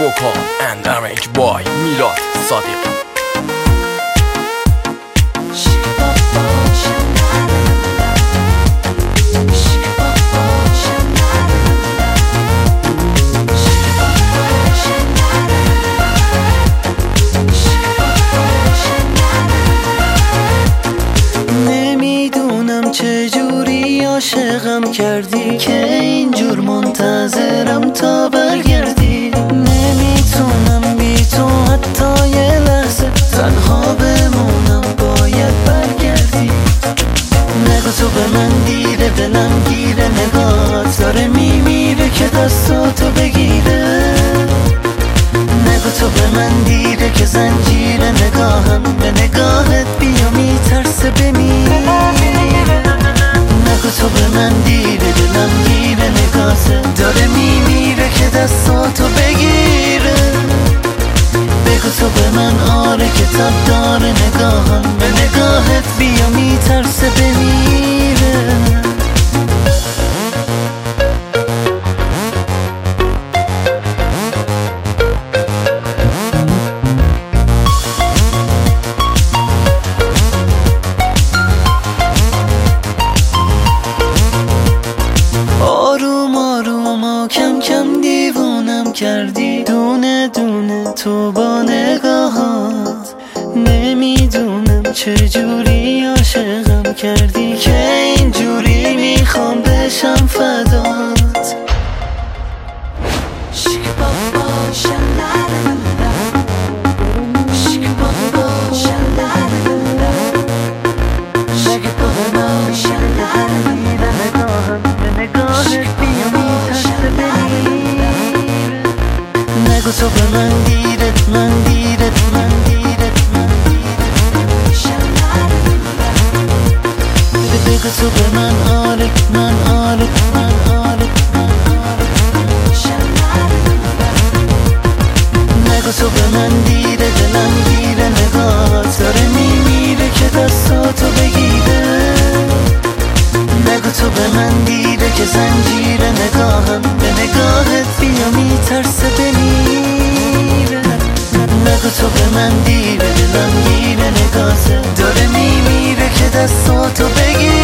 vocal and arranged by Milad Sadiq. نمیدونم چجوری عاشقم کردی که اینجور منتظرم تا برگردی. نمیتونم بی تو حتی یه لحظه تنها بمونم، باید برگردی. نگو تو به من دیره، دلم گیره، نگاهت داره میمیره که دستاتو بگیره. نگو تو به من دیره که زنجیره نگاهم به نگاهت بیا میترسه بمیره. نگو تو به من دیره، دلم گیره، نگاهت داره میمیره که دستاتو بگیره. بگو تو به من آره که تب داره نگاهم به نگاهت بیا میترسه بمیره. آروم آروم و کم کم دیوونم کردی، دونه دونه تو با نگاهات. نمیدونم چجوری عاشقم کردی که اینجوری میخوام بشم فدات. نگو تو به من دیرت، من دیرت، من دیرت، من دیرت. بگو تو به من آره، من آره، من آره، من آره. نگو تو به من دیره، دلم گیره، نگاهت داره میمیره که دستاتو بگیره. نگو تو به من دیره که زنجیره نگاهم به نگاهت بیا میترسه بمیره. نگو تو به من دیره، دلم گیره، نگاهت داره میمیره که دستاتو بگیره.